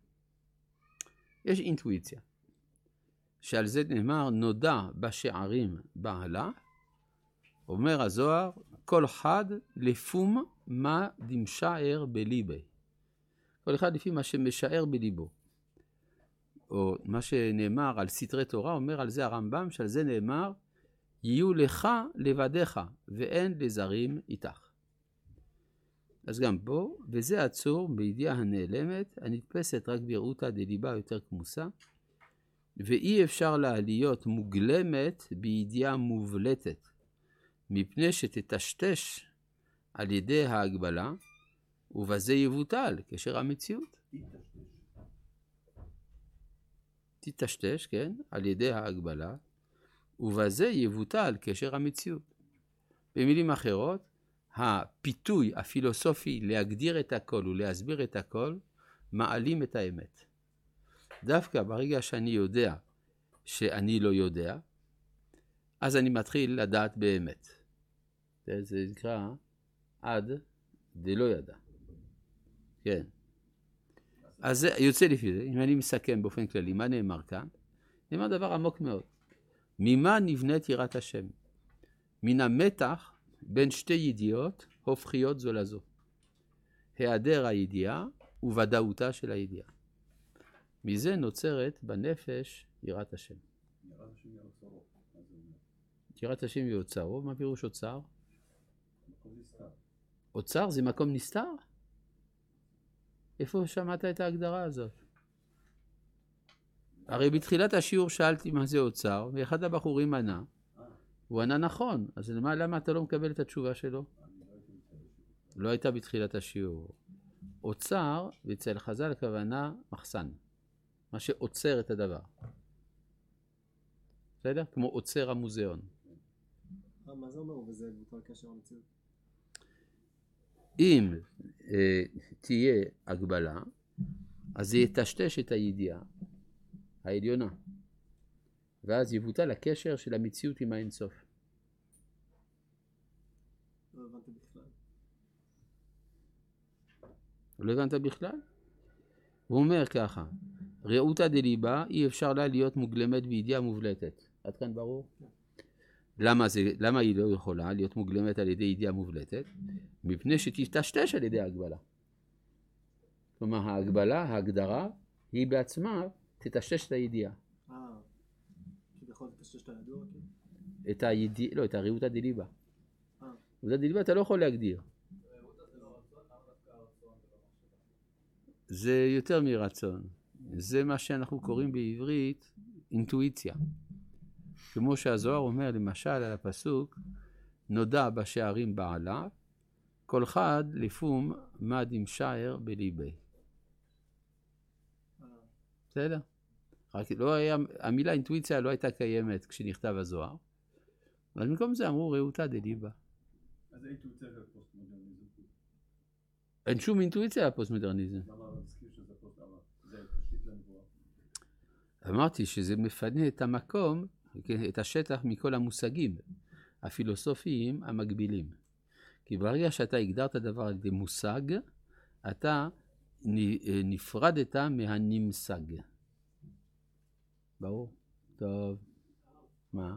Speaker 1: יש אינטואיציה, שעל זה נאמר נודע בשערים בעלה, אומר הזוהר, כל אחד לפום מה דמשער בליבי. כל אחד לפי מה שמשער בליבו. או מה שנאמר על סתרי תורה, אומר על זה הרמב"ם, שעל זה נאמר, יהיו לך לבדיך ואין לזרים איתך. אז גם פה, וזה עצור בידיעה הנעלמת, הנתפסת רק ברעותה דליבה יותר כמוסה, ואי אפשר לה להיות מוגלמת בידיעה מובלטת, מפני שתטשטש על ידי ההגבלה, ובזה יבוטל קשר המציאות. תטשטש, כן, על ידי ההגבלה, ובזה יבוטל קשר המציאות. במילים אחרות, הפיתוי הפילוסופי להגדיר את הכל ולהסביר את הכל, מעלים את האמת. דווקא ברגע שאני יודע שאני לא יודע, אז אני מתחיל לדעת באמת. זה נקרא עד דלא ידע. כן. אז זה יוצא לפי זה, אם אני מסכם באופן כללי, מה נאמר כאן? נאמר דבר עמוק מאוד. ממה נבנית יראת השם? מן המתח בין שתי ידיעות הופכיות זו לזו. היעדר הידיעה וודאותה של הידיעה. מזה נוצרת בנפש יראת השם. יראת השם היא אוצרו. מה פירוש אוצר? אוצר זה מקום נסתר? איפה שמעת את ההגדרה הזאת? הרי בתחילת השיעור שאלתי מה זה אוצר, ואחד הבחורים ענה, הוא ענה נכון, אז למה אתה לא מקבל את התשובה שלו? לא הייתה בתחילת השיעור. אוצר, ואצל חז"ל הכוונה מחסן, מה שעוצר את הדבר. בסדר? כמו עוצר המוזיאון.
Speaker 4: מה זה אומר? וזה בוטל קשר המציאות.
Speaker 1: אם תהיה הגבלה, אז זה יטשטש את הידיעה העליונה, ואז יבוטל הקשר של המציאות עם האינסוף.
Speaker 4: לא הבנתי בכלל.
Speaker 1: לא הבנת בכלל? הוא אומר ככה, ראותא דליבה אי אפשר לה להיות מוגלמת בידיעה מובלטת. עד כאן ברור? למה היא לא יכולה להיות מוגלמת על ידי ידיעה מובלטת? מפני שתטשטש על ידי ההגבלה. כלומר, ההגדרה, היא בעצמה תטשטש את הידיעה.
Speaker 4: כביכול תטשטש את הידוע?
Speaker 1: את הראותא דליבה. ראותא דליבה אתה לא יכול להגדיר. זה יותר מרצון. זה מה שאנחנו קוראים בעברית אינטואיציה. כמו שהזוהר אומר למשל על הפסוק, נודע בשערים בעלה, כל חד לפום מד עם שער בליבי. בסדר? רק לא היה, המילה אינטואיציה לא הייתה קיימת כשנכתב הזוהר. אז במקום זה אמרו ראותא דליבה.
Speaker 3: אז האינטואיציה זה הפוסט-מודרניזם.
Speaker 1: אין שום אינטואיציה לפוסט-מודרניזם.
Speaker 3: למה מזכיר שזה זה תשתית לנבואה?
Speaker 1: אמרתי שזה מפנה את המקום, את השטח מכל המושגים הפילוסופיים המקבילים. כי ברגע שאתה הגדרת דבר על ידי מושג, אתה נפרדת מהנמשג. ברור? טוב. מה?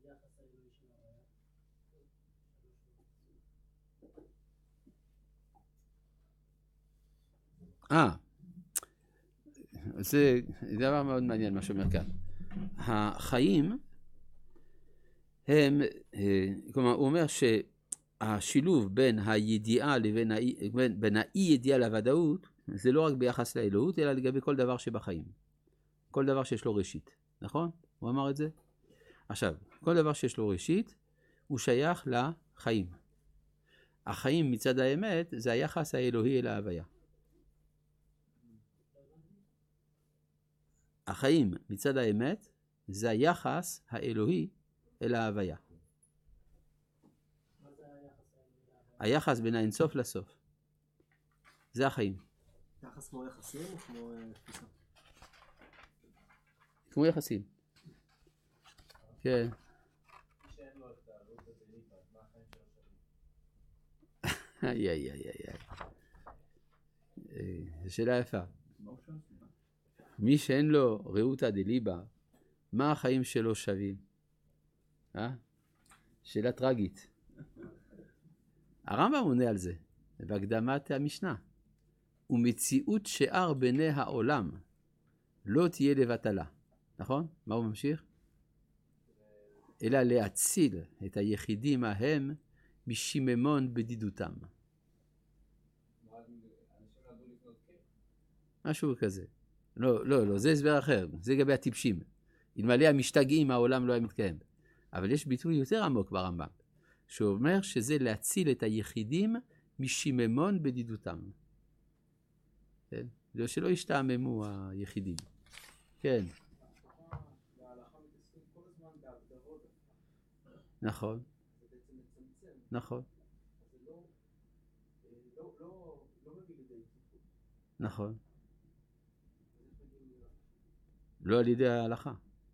Speaker 1: זה דבר מאוד מעניין מה שאומר כאן. החיים הם, כלומר הוא אומר שהשילוב בין הידיעה בין האי ידיעה לוודאות, זה לא רק ביחס לאלוהות, אלא לגבי כל דבר שבחיים. כל דבר שיש לו ראשית, נכון? הוא אמר את זה? עכשיו, כל דבר שיש לו ראשית, הוא שייך לחיים. החיים מצד האמת, זה היחס האלוהי אל ההוויה. החיים מצד האמת, זה היחס האלוהי אל ההוויה. היחס בין האינסוף לסוף. זה החיים.
Speaker 4: יחס כמו יחסים או כמו תפיסה?
Speaker 1: כמו יחסים. כן. זו שאלה יפה. מי שאין לו ראותא דליבה, מה החיים שלו שווים? שאלה טרגית. הרמב"ם עונה על זה, בהקדמת המשנה. ומציאות שאר בני העולם לא תהיה לבטלה. נכון? מה הוא ממשיך? אלא להציל את היחידים ההם משיממון בדידותם. משהו כזה. לא, זה הסבר אחר. זה לגבי הטיפשים. אלמלא המשתגעים העולם לא היה מתקיים. אבל יש ביטוי יותר עמוק ברמב"ם, שאומר שזה להציל את היחידים משיממון בדידותם. כן? שלא ישתעממו היחידים. כן. נכון. נכון. נכון. לא על ידי ההלכה.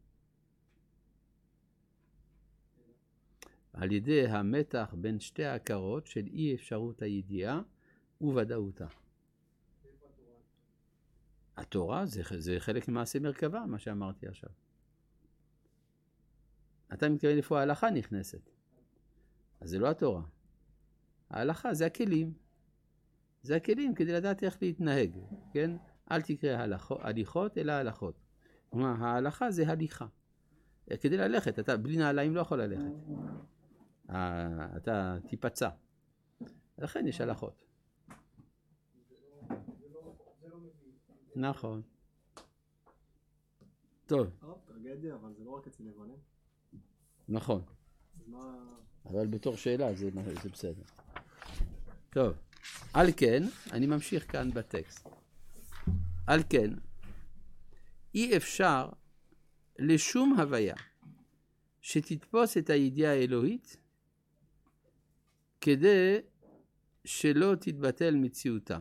Speaker 1: על ידי המתח בין שתי ההכרות של אי אפשרות הידיעה וודאותה. התורה זה חלק ממעשה מרכבה, מה שאמרתי עכשיו. אתה מתכוון איפה ההלכה נכנסת. אז זה לא התורה. ההלכה זה הכלים. זה הכלים כדי לדעת איך להתנהג. כן? אל תקרא הליכות אלא הלכות. כלומר, ההלכה זה הליכה. כדי ללכת, אתה בלי נעליים לא יכול ללכת. אתה תיפצע. לכן יש הלכות. נכון. טוב.
Speaker 4: טרגדיה, אבל זה לא רק אצל לבנים.
Speaker 1: נכון. אבל בתור שאלה זה בסדר. טוב. על כן, אני ממשיך כאן בטקסט. על כן, אי אפשר לשום הוויה שתתפוס את הידיעה האלוהית כדי שלא תתבטל מציאותה.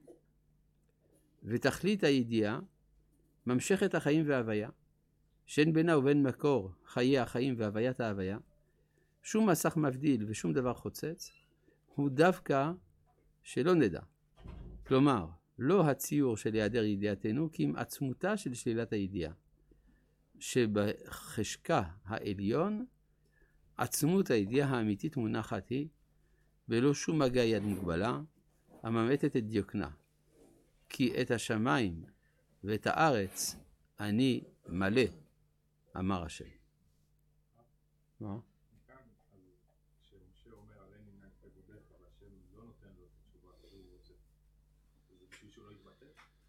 Speaker 1: ותכלית הידיעה ממשכת החיים וההוויה, שאין בינה ובין מקור חיי החיים והוויית ההוויה, שום מסך מבדיל ושום דבר חוצץ, הוא דווקא שלא נדע. כלומר, לא הציור של היעדר ידיעתנו, כי עם עצמותה של שלילת הידיעה. שבחשקה העליון, עצמות הידיעה האמיתית מונחת היא, בלא שום מגע יד מוגבלה, הממעטת את דיוקנה. כי את השמיים ואת הארץ אני מלא, אמר השם. מה?
Speaker 5: כאן, כשמשה אומר עלינו נעשה גודך, אבל השם לא נותן לו את התשובה, אז הוא רוצה. זה בשביל שהוא לא יתבטל?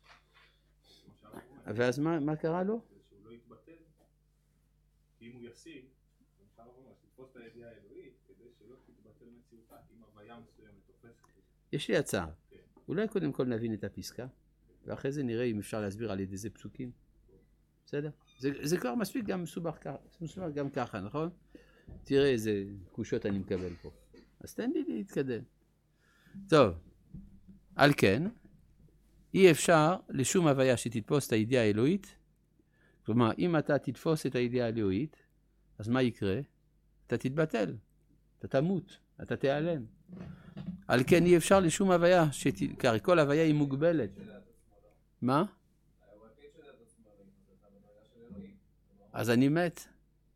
Speaker 1: ואז מה קרה לו?
Speaker 5: שהוא לא יתבטל, כי אם הוא ישיג, למשל אומר, שתתפוס את הידיעה האלוהית, כדי שלא תתבטל מציאותה, אם הוויה מסוימת תופסת.
Speaker 1: יש לי הצעה. אולי קודם כל נבין את הפסקה, ואחרי זה נראה אם אפשר להסביר על ידי זה פסוקים. בסדר? זה כבר מספיק גם מסובך גם ככה, נכון? תראה איזה קושות אני מקבל פה. אז תן לי להתקדם. טוב, על כן, אי אפשר לשום הוויה שתתפוס את הידיעה האלוהית. כלומר, אם אתה תתפוס את הידיעה האלוהית, אז מה יקרה? אתה תתבטל, אתה תמות, אתה תיעלם. על כן אי אפשר לשום הוויה, כי כל הוויה היא מוגבלת. מה? אז אני מת.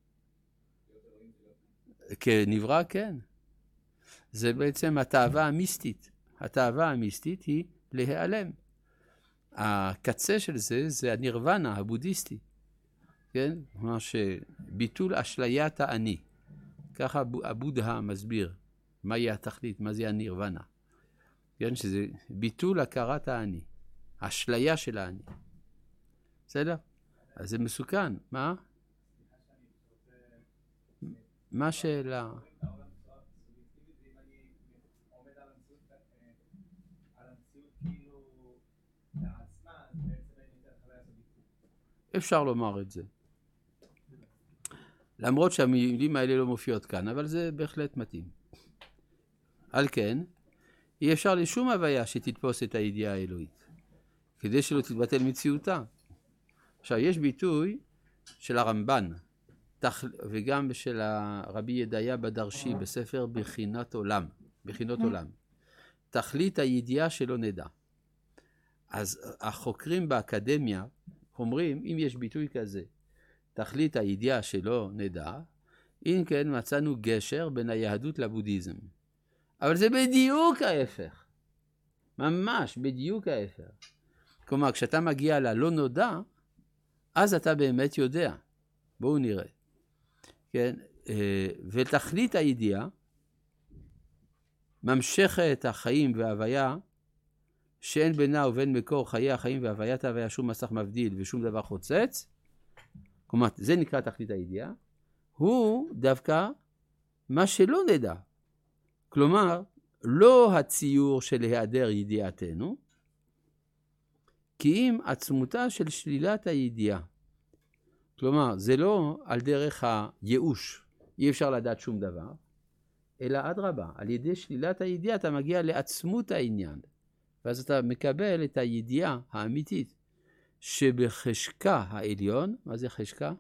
Speaker 1: כנברא, כן. זה בעצם התאווה המיסטית. התאווה המיסטית היא להיעלם. הקצה של זה הנירוונה הבודהיסטי. כן? כלומר שביטול אשליית האני. ככה הבודהה מסביר מהי התכלית, מה זה הנירוונה. כן? שזה ביטול הכרת האני. האשליה של האני. בסדר? אז זה מסוכן. מה? מה השאלה? אפשר לומר את זה. למרות שהמילים האלה לא מופיעות כאן, אבל זה בהחלט מתאים. על כן, אי אפשר לשום הוויה שתתפוס את הידיעה האלוהית, כדי שלא תתבטל מציאותה. עכשיו, יש ביטוי של הרמב"ן, וגם של הרבי ידעיה בדרשי בספר בחינות עולם. תכלית הידיעה שלא נדע. אז החוקרים באקדמיה אומרים, אם יש ביטוי כזה, תכלית הידיעה שלא נדע, אם כן מצאנו גשר בין היהדות לבודהיזם. אבל זה בדיוק ההפך. ממש בדיוק ההפך. כלומר, כשאתה מגיע ללא נודע, אז אתה באמת יודע. בואו נראה. כן? ותכלית הידיעה ממשכת החיים וההוויה, שאין בינה ובין מקור חיי החיים והוויית ההוויה שום מסך מבדיל ושום דבר חוצץ, כלומר, זה נקרא תכלית הידיעה, הוא דווקא מה שלא נדע. כלומר, לא הציור של היעדר ידיעתנו, כי אם עצמותה של שלילת הידיעה. כלומר, זה לא על דרך הייאוש, אי אפשר לדעת שום דבר, אלא אדרבה, על ידי שלילת הידיעה אתה מגיע לעצמות העניין, ואז אתה מקבל את הידיעה האמיתית, שבחשקה העליון, מה זה חשקה?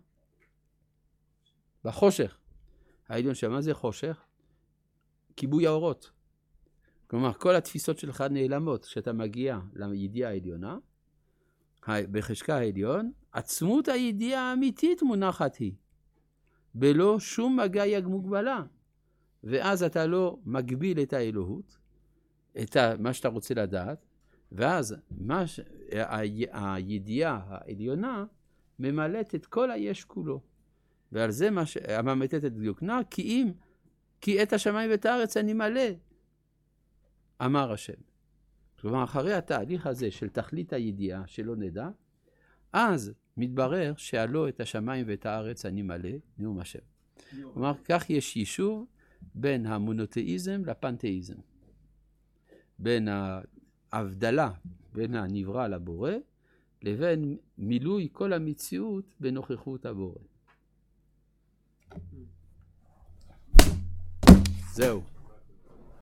Speaker 1: בחושך. העליון שמה זה חושך? כיבוי האורות. כלומר, כל התפיסות שלך נעלמות כשאתה מגיע לידיעה העליונה, בחשקה העליון, עצמות הידיעה האמיתית מונחת היא, בלא שום מגע יד מוגבלה, ואז אתה לא מגביל את האלוהות, את מה שאתה רוצה לדעת, ואז הידיעה העליונה ממלאת את כל היש כולו, ועל זה הממעטת את דיוקנה, כי את השמיים ואת הארץ אני מלא, אמר השם. כלומר, אחרי התהליך הזה של תכלית הידיעה שלא נדע, אז מתברר שהלא את השמיים ואת הארץ אני מלא, נאום השם. כלומר, כך יש יישוב בין המונותאיזם לפנתאיזם. בין ההבדלה בין הנברא לבורא, לבין מילוי כל המציאות בנוכחות הבורא. זהו.